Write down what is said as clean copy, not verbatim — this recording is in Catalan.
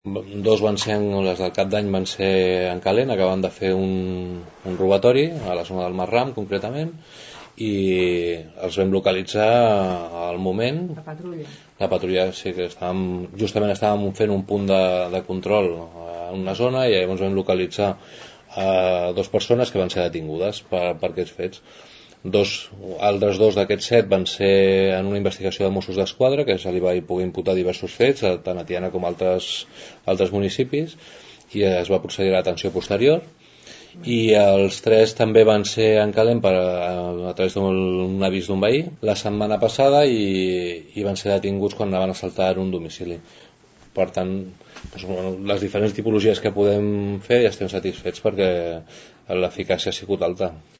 Dos van ser, les del Cap d'Any van ser en calent, acaben de fer un robatori a la zona del Marram concretament, i els vam localitzar al moment. La patrulla sí que justament estàvem fent un punt de control en una zona, i llavors vam localitzar dues persones que van ser detingudes per aquests fets. Altres dos d'aquests 7 van ser en una investigació de Mossos d'Esquadra, que se li va poder imputar diversos fets tant a Tiana com a altres municipis, i es va procedir a l'atenció posterior. I els 3 també van ser en calent a través d'un avís d'un veí la setmana passada, i van ser detinguts quan anaven a assaltar un domicili. Per tant, les diferents tipologies que podem fer ja estem satisfets perquè l'eficàcia ha sigut alta.